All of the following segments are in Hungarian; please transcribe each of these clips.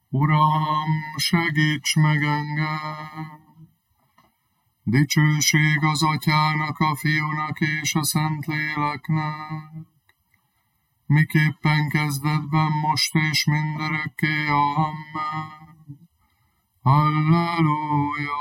Uram, segíts meg engem! Dicsőség az Atyának, a Fiúnak és a Szentléleknek, miképpen kezdetben, most és mindörökké. Amen. Halleluja!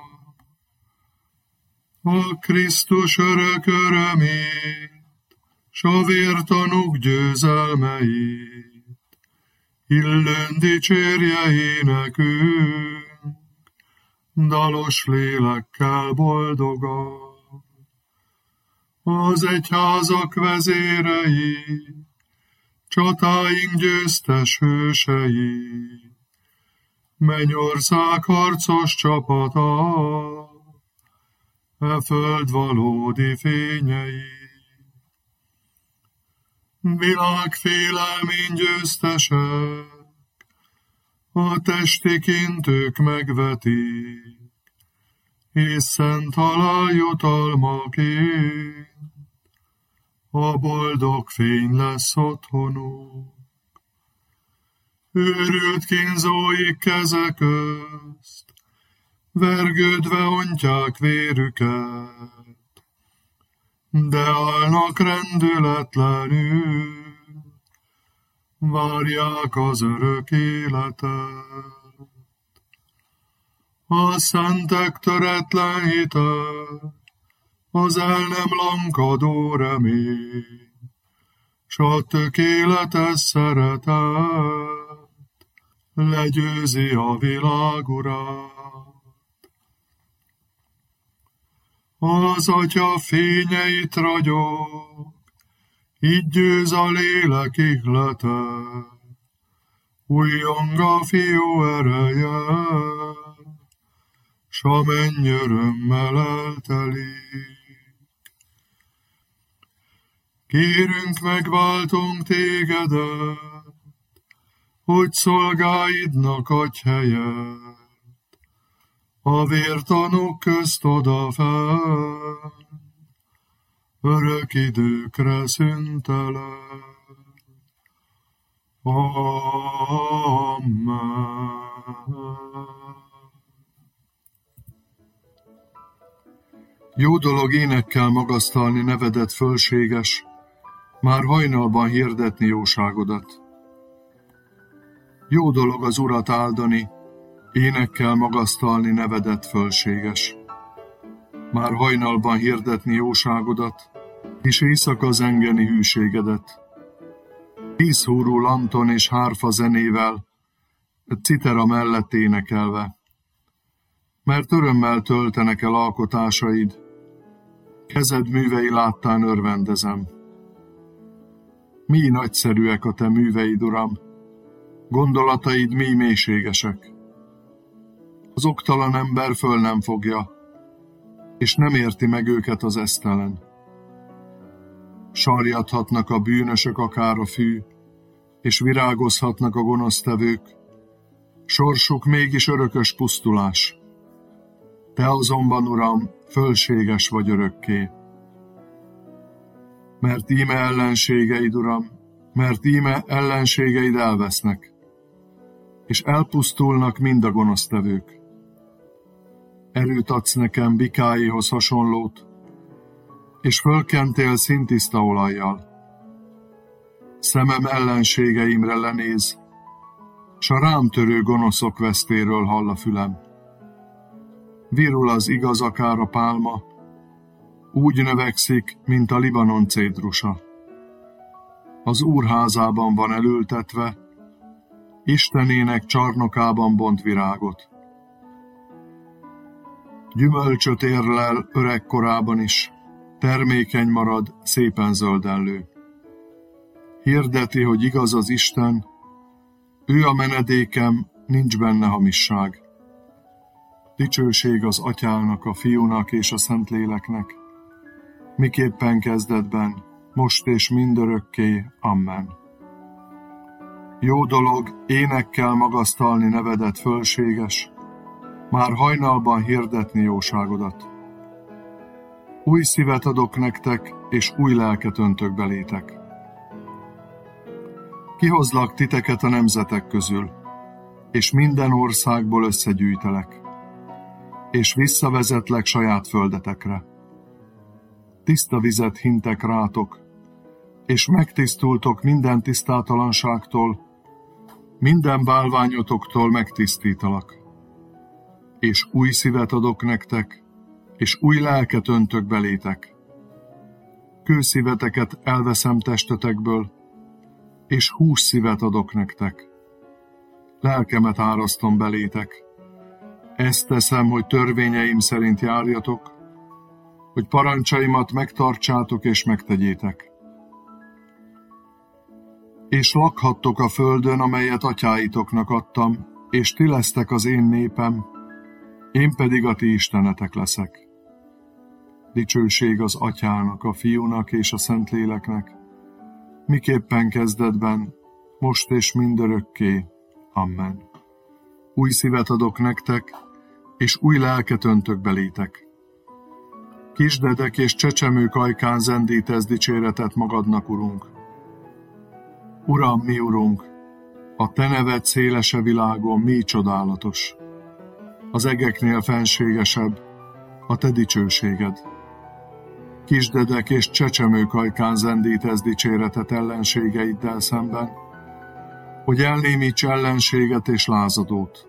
A Krisztus örök örömét, s a vértanúk győzelmeit, illőn dicsérje énekünk, dalos lélekkel boldogan. Az egyházak vezérei, csatáink győztes hősei, mennyország harcos csapata, e föld valódi fényei. Világ félelmén győztesek, a testi kintők megvetik, és szent halál jutalmaként a boldog fény lesz otthonuk. Őrült kínzóik keze közt, vergődve ontják vérüket, de állnak rendületlenül, várják az örök életet. A szentek töretlen hite, az el nem lankadó remény, s a tökéletes szeretet legyőzi a világ urát. Az Atya fényeit ragyog, így győz a lélek ihlete, újjong a Fiú ereje, s a menny örömmel eltelik. Kérünk, megváltunk tégedet, hogy szolgáidnak adj helyet, a vértanúk közt odafenn, örök időkre szüntelen. Amen. Jó dolog énekkel magasztalni nevedet fölséges, már hajnalban hirdetni jóságodat. Jó dolog az Urat áldani, énekkel magasztalni nevedet fölséges. Már hajnalban hirdetni jóságodat, és éjszaka zengeni hűségedet. 10 húrú lanton és hárfa zenével, citera mellett énekelve. Mert örömmel töltenek el alkotásaid, kezed művei láttán örvendezem. Mi nagyszerűek a te műveid, Uram, gondolataid mi mélységesek. Az oktalan ember föl nem fogja, és nem érti meg őket az esztelen. Sarjadhatnak a bűnösök akár a fű, és virágozhatnak a gonosztevők, sorsuk mégis örökös pusztulás. Te azonban, Uram, fölséges vagy örökké. Mert íme ellenségeid, Uram, mert íme ellenségeid elvesznek, és elpusztulnak mind a gonosztevők. Erőt adsz nekem bikáihoz hasonlót, és fölkentél színtiszta olajjal. Szemem ellenségeimre lenéz, s a rám törő gonoszok vesztéről hall a fülem. Virul az igaz akár a pálma, úgy növekszik, mint a Libanon cédrusa. Az Úr házában van elültetve, Istenének csarnokában bont virágot. Gyümölcsöt érlel öregkorában is, termékeny marad, szépen zöldellő. Hirdeti, hogy igaz az Isten, ő a menedékem, nincs benne hamisság. Dicsőség az Atyának, a Fiúnak és a Szentléleknek, miképpen kezdetben, most és mindörökké. Amen. Jó dolog énekkel magasztalni nevedet fölséges, már hajnalban hirdetni jóságodat. Új szívet adok nektek, és új lelket öntök belétek. Kihozlak titeket a nemzetek közül. és minden országból összegyűjtelek, és visszavezetlek saját földetekre. Tiszta vizet hintek rátok, és megtisztultok minden tisztátalanságtól, minden bálványotoktól megtisztítalak. És új szívet adok nektek, és új lelket öntök belétek. Kőszíveteket elveszem testetekből, és hússzívet adok nektek. Lelkemet árasztom belétek. Ezt teszem, hogy törvényeim szerint járjatok, hogy parancsaimat megtartsátok és megtegyétek. És lakhattok a földön, amelyet atyáitoknak adtam, és ti lesztek az én népem, én pedig a ti istenetek leszek. Dicsőség az Atyának, a Fiúnak és a Szentléleknek, miképpen kezdetben, most és mindörökké. Amen. Új szívet adok nektek, és új lelket öntök belétek. Kisdedek és csecsemők ajkán zendítesz dicséretet magadnak, Urunk. Uram, mi Urunk, a te neved szélese világon mi csodálatos. Az egeknél fenségesebb a te dicsőséged. Kisdedek és csecsemők ajkán zendítesz dicséretet ellenségeiddel szemben, hogy elnémíts ellenséget és lázadót.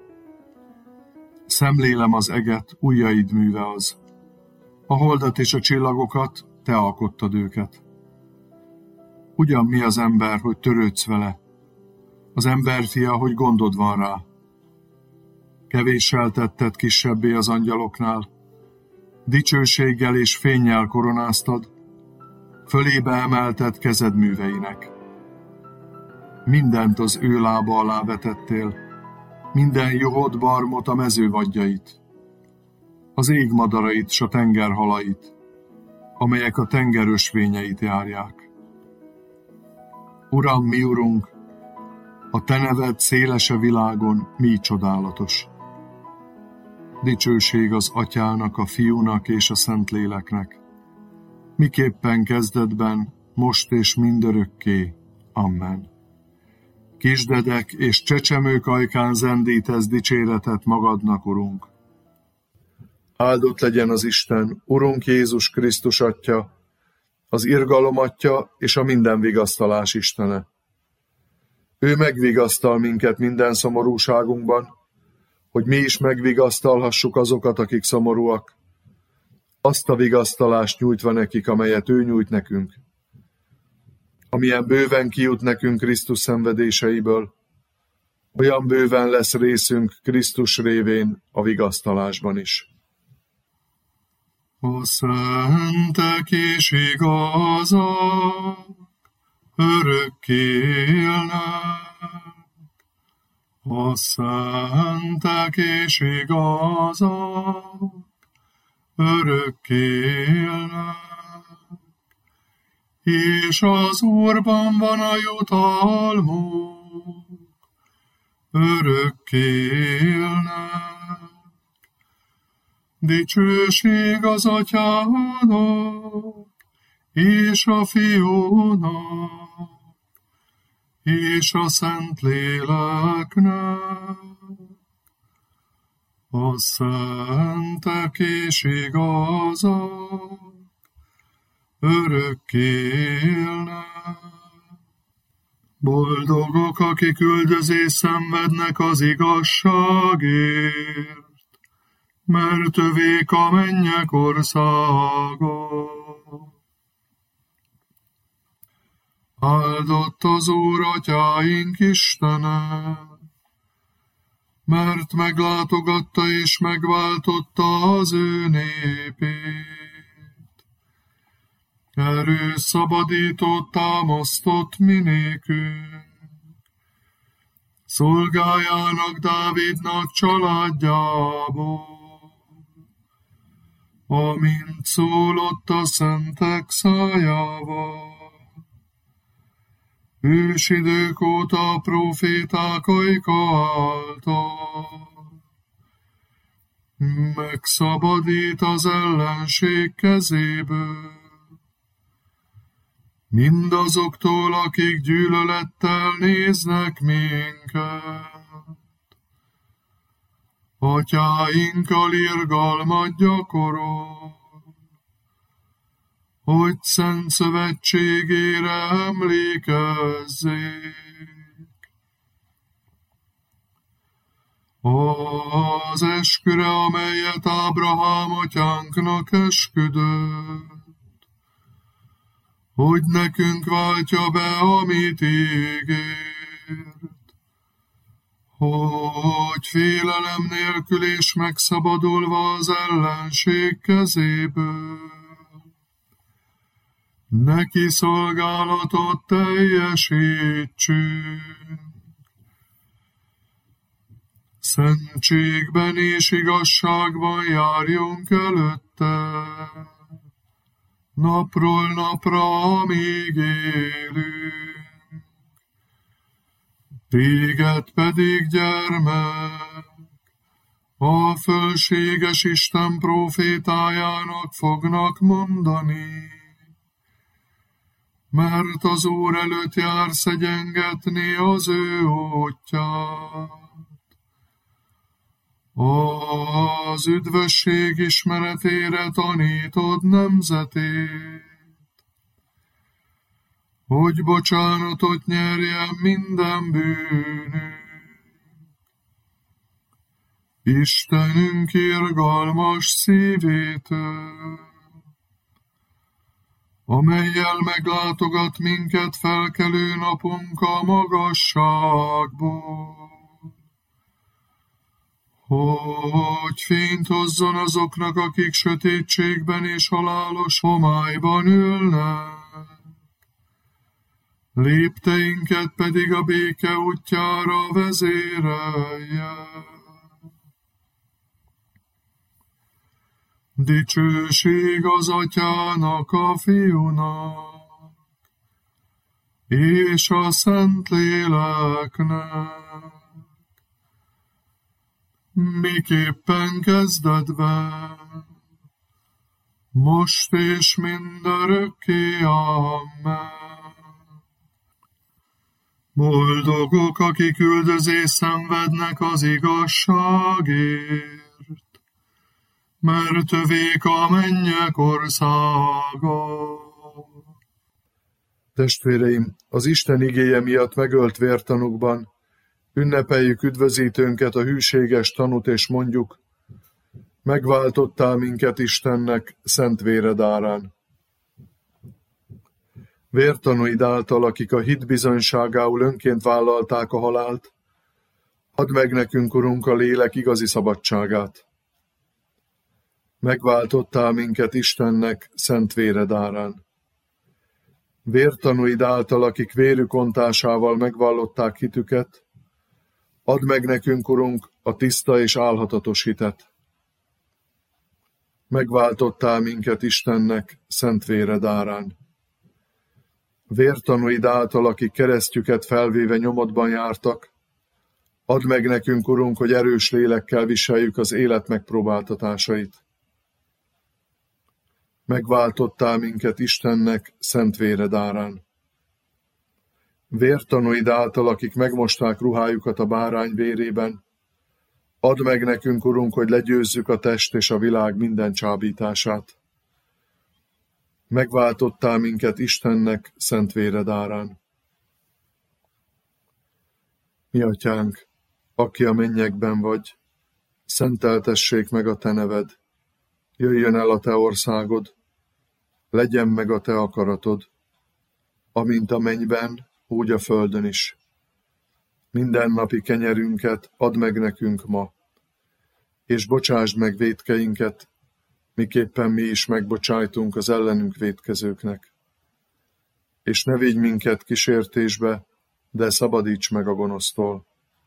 Szemlélem az eget, ujjaid műve az. A holdat és a csillagokat, te alkottad őket. Ugyan mi az ember, hogy törődsz vele? Az emberfia, hogy gondod van rá. Kevéssel tetted kisebbé az angyaloknál, dicsőséggel és fénnyel koronáztad, fölébe emelted kezed műveinek. Mindent az ő lába alá vetettél, minden juhot, barmot, a mező vadjait, az ég madarait s a tenger halait, amelyek a tenger ösvényeit járják. Uram, mi Urunk, a te neved szélese világon mi csodálatos. Dicsőség az Atyának, a Fiúnak és a Szentléleknek, miképpen kezdetben, most és mindörökké. Amen. Kisdedek és csecsemők ajkán zendítesz dicséretet magadnak, Urunk. Áldott legyen az Isten, Urunk Jézus Krisztus Atya, az irgalom Atya és a minden vigasztalás Istene. Ő megvigasztal minket minden szomorúságunkban, hogy mi is megvigasztalhassuk azokat, akik szomorúak, azt a vigasztalást nyújtva nekik, amelyet ő nyújt nekünk. Amilyen bőven kijut nekünk Krisztus szenvedéseiből, olyan bőven lesz részünk Krisztus révén a vigasztalásban is. A szentek és igazak örökké élnek, a szentek és igazak örökké élnek, és az Úrban van a jutalmuk, örökké élnek. Dicsőség az Atyának, és a Fiúnak, és a Szentléleknek. A szentek és igazak örökké élnek. Boldogok, akik üldözést szenvednek az igazságért, mert övék a mennyek országa. Áldott az Úr Atyáink Istene, mert meglátogatta és megváltotta az ő népét. Erőszabadított, támasztott minékünk, szolgájának Dávidnak családjából, amint szólott a szentek szájával. Ősidők óta a próféták ajka által, megszabadít az ellenség kezéből, mindazoktól, akik gyűlölettel néznek minket. atyáinkkal irgalmat gyakorol, hogy szent szövetségére emlékezzék. Az esküre, amelyet Ábrahám atyánknak esküdött, hogy nekünk váltja be, amit ígért, hogy félelem nélkül és megszabadulva az ellenség kezéből, neki szolgálatot teljesítsünk. Szentségben és igazságban járjunk előtte, napról napra, amíg élünk. Téged pedig, gyermek, a fölséges Isten prófétájának fognak mondani, mert az Úr előtt jársz egyengetni az ő útját. Az üdvösség ismeretére tanítod nemzetét, hogy bocsánatot nyerjen minden bűnünk. Istenünk irgalmas szívétől, amellyel meglátogat minket felkelő napunk a magasságból, hogy fényt hozzon azoknak, akik sötétségben és halálos homályban ülnek, lépteinket pedig a béke útjára vezérelje. Dicsőség az Atyának, a Fiúnak, és a Szentléleknek, miképpen kezdetben, most és mindörökké. Amen. Boldogok, akik üldözést szenvednek az igazságért, mert övék a mennyek országa. Testvéreim, az Isten igéje miatt megölt vértanúkban ünnepeljük üdvözítőnket, a hűséges tanút, és mondjuk: megváltottál minket Istennek szent véred árán. Vértanúid által, akik a hit bizonyságául önként vállalták a halált, add meg nekünk, Urunk, a lélek igazi szabadságát. Megváltottál minket Istennek szent véred árán. Vértanúid által, akik vérük ontásával megvallották hitüket, add meg nekünk, Urunk, a tiszta és álhatatos hitet. Megváltottál minket Istennek szent véred árán. Vértanúid által, akik keresztjüket felvéve nyomodban jártak, add meg nekünk, Urunk, hogy erős lélekkel viseljük az élet megpróbáltatásait. Megváltottál minket Istennek szent véred árán. Vértanúid által, akik megmosták ruhájukat a bárány vérében, add meg nekünk, Urunk, hogy legyőzzük a test és a világ minden csábítását. Megváltottál minket Istennek szent véred árán. Mi Atyánk, aki a mennyekben vagy, szenteltessék meg a te neved, jöjjön el a te országod, legyen meg a te akaratod, amint a mennyben, úgy a földön is. Mindennapi kenyerünket add meg nekünk ma, és bocsásd meg vétkeinket, miképpen mi is megbocsájtunk az ellenünk vétkezőknek. És ne vigy minket kísértésbe, de szabadíts meg a gonosztól.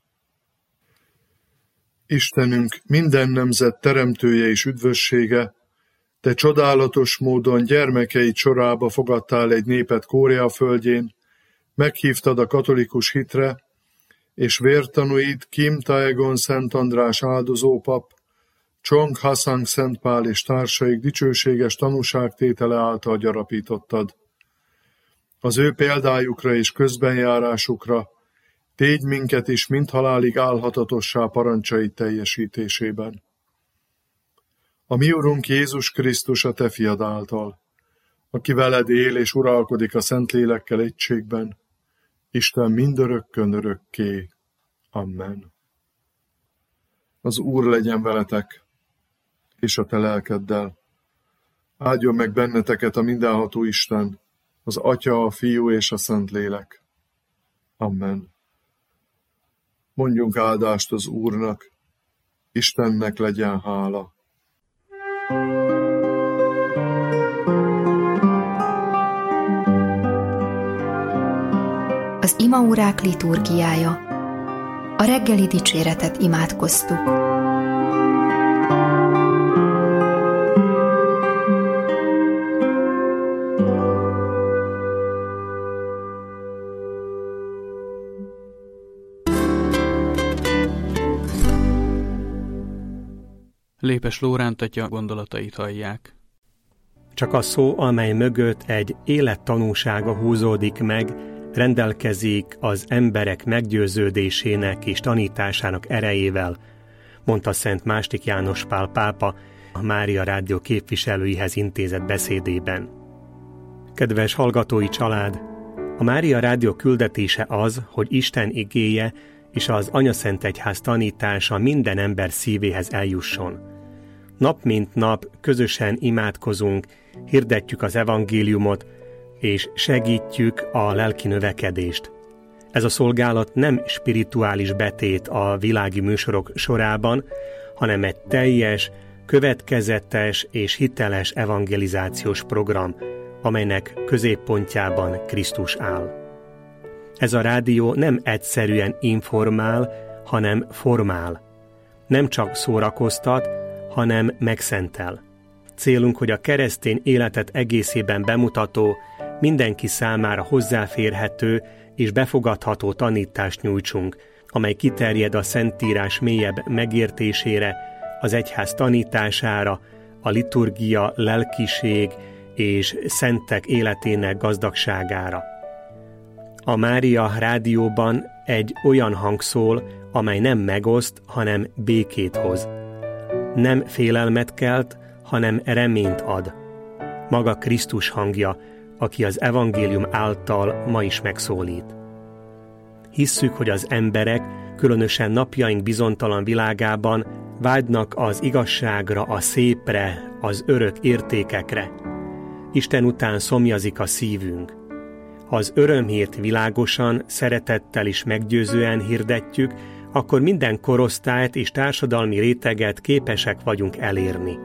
Istenünk, minden nemzet teremtője és üdvössége, te csodálatos módon gyermekeid sorába fogadtál egy népet Kórea földjén, meghívtad a katolikus hitre, és vértanúid Kim Taegon Szent András áldozópap, Csong Hasang Szent Pál és társaik dicsőséges tanúságtétele által gyarapítottad. Az ő példájukra és közbenjárásukra Tégy minket is mind halálig állhatatossá parancsai teljesítésében. A mi Urunk Jézus Krisztus a te fiad által, aki veled él és uralkodik a Szentlélekkel egységben, Isten mindörökkön örökké. Amen. Az Úr legyen veletek, és a te lelkeddel. Áldjon meg benneteket a mindenható Isten, az Atya, a Fiú és a Szentlélek. Amen. Mondjunk áldást az Úrnak, Istennek legyen hála. Az imaórák liturgiája. A reggeli dicséretet imádkoztuk. Lépes Lóránt atya gondolatait hallják. Csak a szó, amely mögött egy élettanúsága húzódik meg, rendelkezik az emberek meggyőződésének és tanításának erejével, mondta Szent II. János Pál pápa a Mária Rádió képviselőihez intézett beszédében. Kedves hallgatói család! A Mária Rádió küldetése az, hogy Isten igéje és az Anyaszentegyház tanítása minden ember szívéhez eljusson. Nap mint nap közösen imádkozunk, hirdetjük az evangéliumot, és segítjük a lelki növekedést. Ez a szolgálat nem spirituális betét a világi műsorok sorában, hanem egy teljes, következetes és hiteles evangelizációs program, amelynek középpontjában Krisztus áll. Ez a rádió nem egyszerűen informál, hanem formál. Nem csak szórakoztat, hanem megszentel. Célunk, hogy a keresztény életet egészében bemutató, mindenki számára hozzáférhető és befogadható tanítást nyújtsunk, amely kiterjed a Szentírás mélyebb megértésére, az egyház tanítására, a liturgia, lelkiség és szentek életének gazdagságára. A Mária Rádióban egy olyan hang szól, amely nem megoszt, hanem békét hoz. Nem félelmet kelt, hanem reményt ad. Maga Krisztus hangja, aki az evangélium által ma is megszólít. Hisszük, hogy az emberek, különösen napjaink bizonytalan világában vágynak az igazságra, a szépre, az örök értékekre. Isten után szomjazik a szívünk. Ha az örömhírt világosan, szeretettel és meggyőzően hirdetjük, akkor minden korosztályt és társadalmi réteget képesek vagyunk elérni.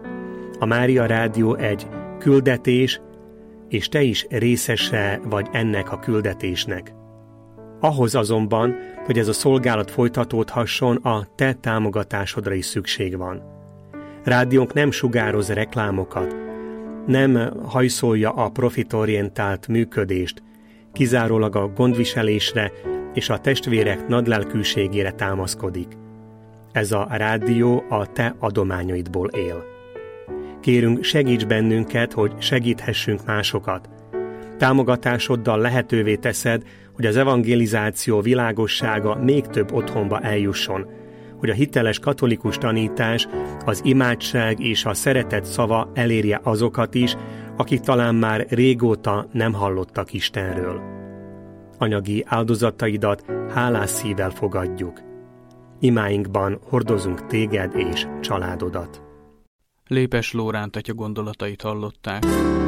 A Mária Rádió egy küldetés, és te is részese vagy ennek a küldetésnek. Ahhoz azonban, hogy ez a szolgálat folytatódhasson, a te támogatásodra is szükség van. Rádiónk nem sugároz reklámokat, nem hajszolja a profitorientált működést, kizárólag a gondviselésre és a testvérek nagylelkűségére támaszkodik. Ez a rádió a te adományaidból él. Kérünk, segíts bennünket, hogy segíthessünk másokat. Támogatásoddal lehetővé teszed, hogy az evangelizáció világossága még több otthonba eljusson, hogy a hiteles katolikus tanítás, az imádság és a szeretet szava elérje azokat is, akik talán már régóta nem hallottak Istenről. Anyagi áldozataidat hálás szívvel fogadjuk. Imáinkban hordozunk téged és családodat. Lépes Lóránt atya gondolatait hallották.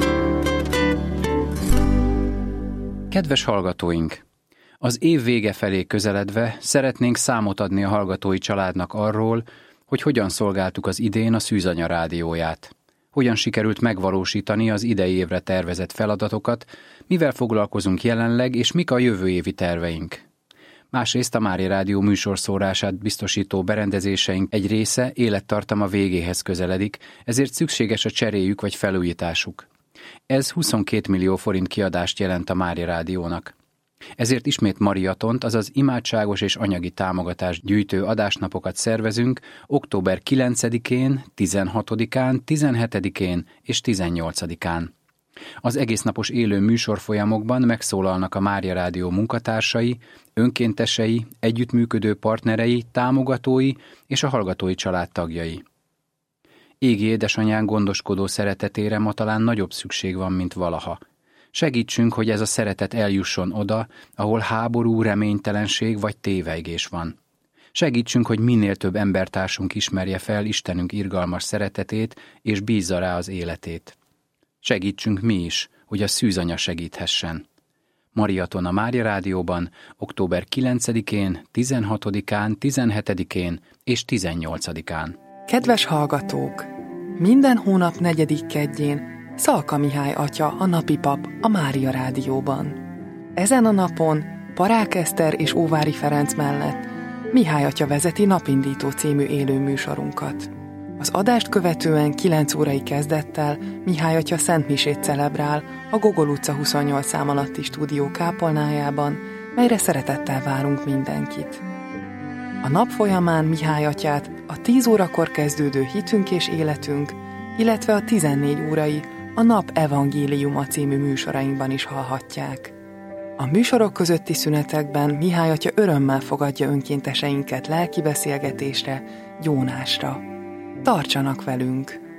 Kedves hallgatóink! Az év vége felé közeledve szeretnénk számot adni a hallgatói családnak arról, hogy hogyan szolgáltuk az idén a Szűzanya rádióját. Hogyan sikerült megvalósítani az idei évre tervezett feladatokat, mivel foglalkozunk jelenleg, és mik a jövő évi terveink. Másrészt a Mária Rádió műsorszórását biztosító berendezéseink egy része élettartama végéhez közeledik, ezért szükséges a cseréjük vagy felújításuk. Ez 22 millió forint kiadást jelent a Mária Rádiónak. Ezért ismét mariatont, azaz imádságos és anyagi támogatást gyűjtő adásnapokat szervezünk október 9-én, 16-án, 17-én és 18-án. Az egésznapos élő műsorfolyamokban megszólalnak a Mária Rádió munkatársai, önkéntesei, együttműködő partnerei, támogatói és a hallgatói család tagjai. Égi édesanyánk gondoskodó szeretetére ma talán nagyobb szükség van, mint valaha. Segítsünk, hogy ez a szeretet eljusson oda, ahol háború, reménytelenség vagy tévejgés van. Segítsünk, hogy minél több embertársunk ismerje fel Istenünk irgalmas szeretetét, és bízza rá az életét. Segítsünk mi is, hogy a szűzanya segíthessen. Mariaton a Mária Rádióban október 9-én, 16-án, 17-én és 18-án. Kedves hallgatók! Minden hónap 4. keddjén Szalka Mihály atya, a napi pap a Mária Rádióban. Ezen a napon Parák Eszter és Óvári Ferenc mellett Mihály atya vezeti Napindító című élő műsorunkat. Az adást követően 9 órai kezdettel Mihály atya szentmisét celebrál a Gogol utca 28 szám alatti stúdió kápolnájában, melyre szeretettel várunk mindenkit. A nap folyamán Mihály atyát a 10 órakor kezdődő Hitünk és életünk, illetve a 14 órai a Nap Evangéliuma című műsorainkban is hallhatják. A műsorok közötti szünetekben Mihály atya örömmel fogadja önkénteseinket lelki beszélgetésre, gyónásra. Tartsanak velünk!